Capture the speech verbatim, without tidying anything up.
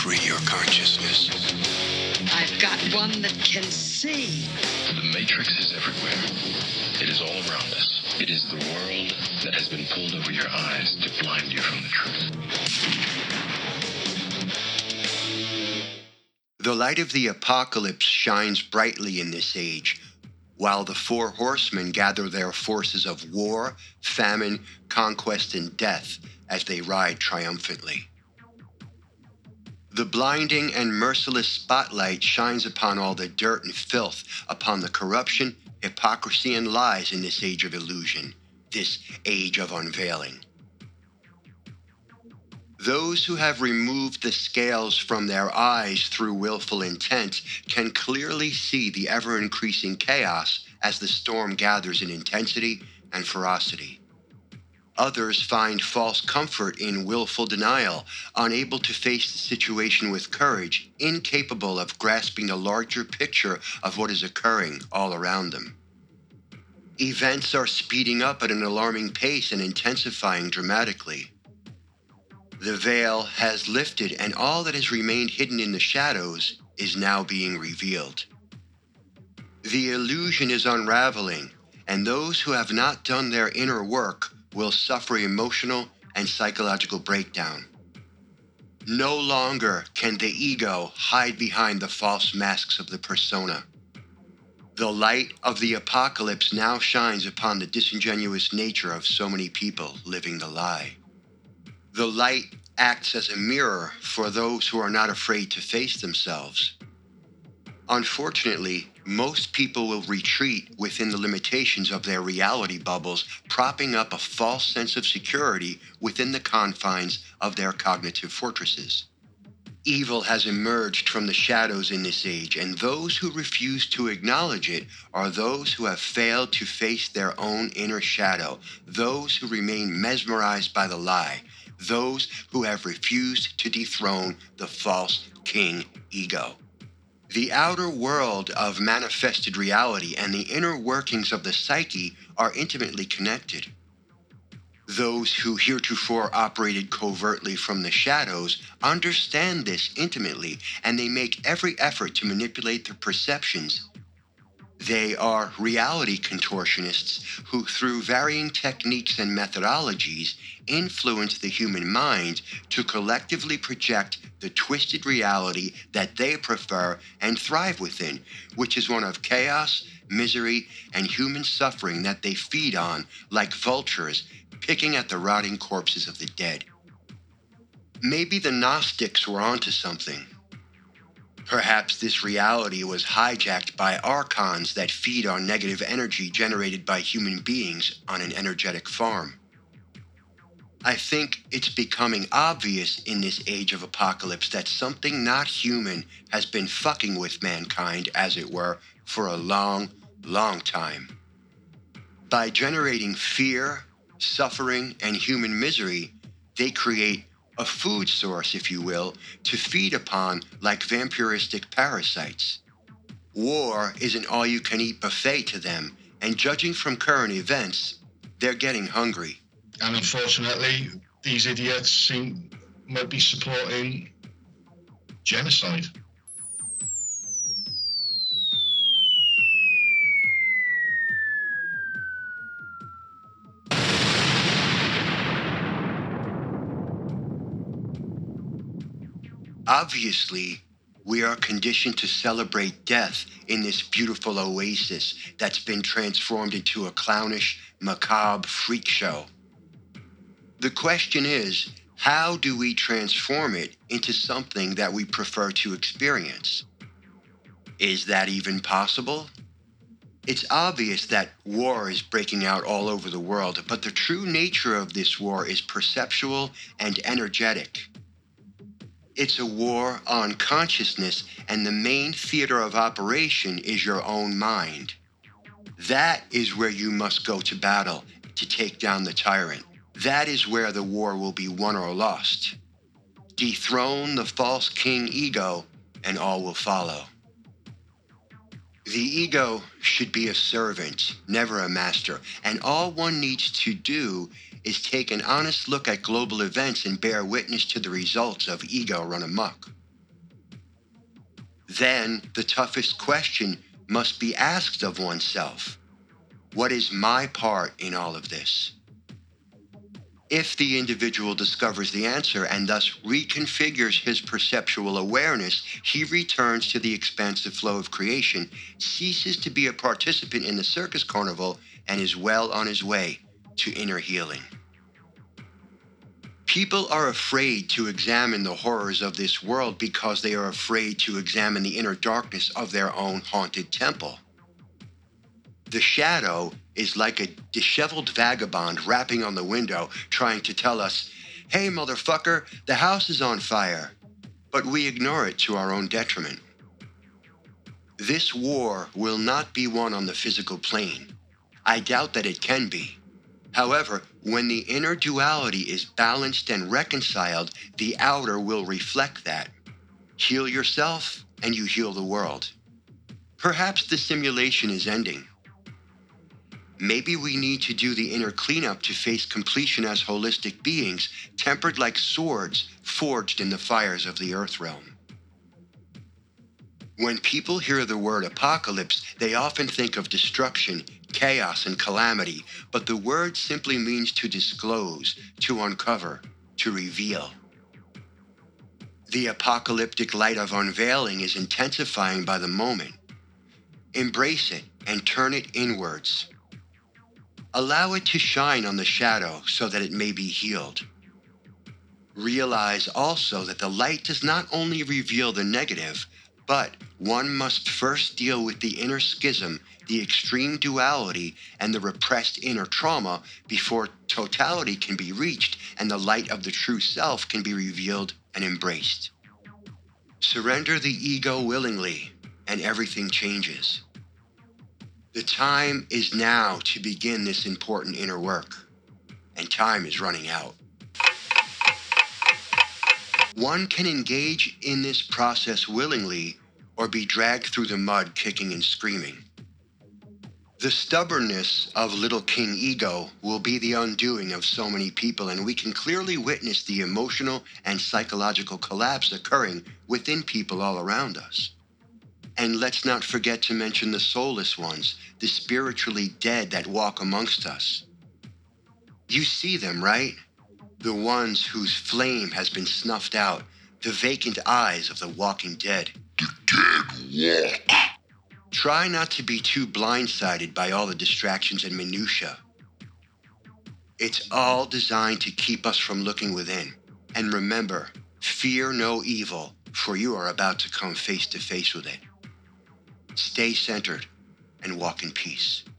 free your consciousness. I've got one that can see. The Matrix is everywhere. It is all around us. It is the world that has been pulled over your eyes to blind you from the truth. The light of the apocalypse shines brightly in this age, while the four horsemen gather their forces of war, famine, conquest, and death as they ride triumphantly. The blinding and merciless spotlight shines upon all the dirt and filth, upon the corruption, hypocrisy, and lies in this age of illusion, this age of unveiling. Those who have removed the scales from their eyes through willful intent can clearly see the ever-increasing chaos as the storm gathers in intensity and ferocity. Others find false comfort in willful denial, unable to face the situation with courage, incapable of grasping the larger picture of what is occurring all around them. Events are speeding up at an alarming pace and intensifying dramatically. The veil has lifted, and all that has remained hidden in the shadows is now being revealed. The illusion is unraveling, and those who have not done their inner work will suffer emotional and psychological breakdown. No longer can the ego hide behind the false masks of the persona. The light of the apocalypse now shines upon the disingenuous nature of so many people living the lie. The light acts as a mirror for those who are not afraid to face themselves. Unfortunately, most people will retreat within the limitations of their reality bubbles, propping up a false sense of security within the confines of their cognitive fortresses. Evil has emerged from the shadows in this age, and those who refuse to acknowledge it are those who have failed to face their own inner shadow, those who remain mesmerized by the lie, those who have refused to dethrone the false king ego. The outer world of manifested reality and the inner workings of the psyche are intimately connected. Those who heretofore operated covertly from the shadows understand this intimately, and they make every effort to manipulate their perceptions. They are reality contortionists who, through varying techniques and methodologies, influence the human mind to collectively project the twisted reality that they prefer and thrive within, which is one of chaos, misery, and human suffering that they feed on like vultures, picking at the rotting corpses of the dead. Maybe the Gnostics were onto something. Perhaps this reality was hijacked by archons that feed on negative energy generated by human beings on an energetic farm. I think it's becoming obvious in this age of apocalypse that something not human has been fucking with mankind, as it were, for a long, long time. By generating fear, suffering, and human misery, they create a food source, if you will, to feed upon like vampiristic parasites. War is an all-you-can-eat buffet to them, and judging from current events, they're getting hungry. And unfortunately, these idiots seem might be supporting genocide. Obviously, we are conditioned to celebrate death in this beautiful oasis that's been transformed into a clownish, macabre freak show. The question is, how do we transform it into something that we prefer to experience? Is that even possible? It's obvious that war is breaking out all over the world, but the true nature of this war is perceptual and energetic. It's a war on consciousness, and the main theater of operation is your own mind. That is where you must go to battle to take down the tyrant. That is where the war will be won or lost. Dethrone the false king ego, and all will follow. The ego should be a servant, never a master, and all one needs to do is take an honest look at global events and bear witness to the results of ego run amok. Then the toughest question must be asked of oneself. What is my part in all of this? If the individual discovers the answer and thus reconfigures his perceptual awareness, he returns to the expansive flow of creation, ceases to be a participant in the circus carnival, and is well on his way to inner healing. People are afraid to examine the horrors of this world because they are afraid to examine the inner darkness of their own haunted temple. The shadow is like a disheveled vagabond rapping on the window, trying to tell us, "Hey, motherfucker, the house is on fire." But we ignore it to our own detriment. This war will not be won on the physical plane. I doubt that it can be. However, when the inner duality is balanced and reconciled, the outer will reflect that. Heal yourself, and you heal the world. Perhaps the simulation is ending. Maybe we need to do the inner cleanup to face completion as holistic beings, tempered like swords forged in the fires of the earth realm. When people hear the word apocalypse, they often think of destruction, chaos, and calamity, but the word simply means to disclose, to uncover, to reveal. The apocalyptic light of unveiling is intensifying by the moment. Embrace it and turn it inwards. Allow it to shine on the shadow so that it may be healed. Realize also that the light does not only reveal the negative, but one must first deal with the inner schism, the extreme duality, and the repressed inner trauma before totality can be reached and the light of the true self can be revealed and embraced. Surrender the ego willingly, and everything changes. The time is now to begin this important inner work, and time is running out. One can engage in this process willingly or be dragged through the mud kicking and screaming. The stubbornness of little King Ego will be the undoing of so many people, and we can clearly witness the emotional and psychological collapse occurring within people all around us. And let's not forget to mention the soulless ones, the spiritually dead that walk amongst us. You see them, right? The ones whose flame has been snuffed out, the vacant eyes of the walking dead. The dead walk. Try not to be too blindsided by all the distractions and minutiae. It's all designed to keep us from looking within. And remember, fear no evil, for you are about to come face to face with it. Stay centered and walk in peace.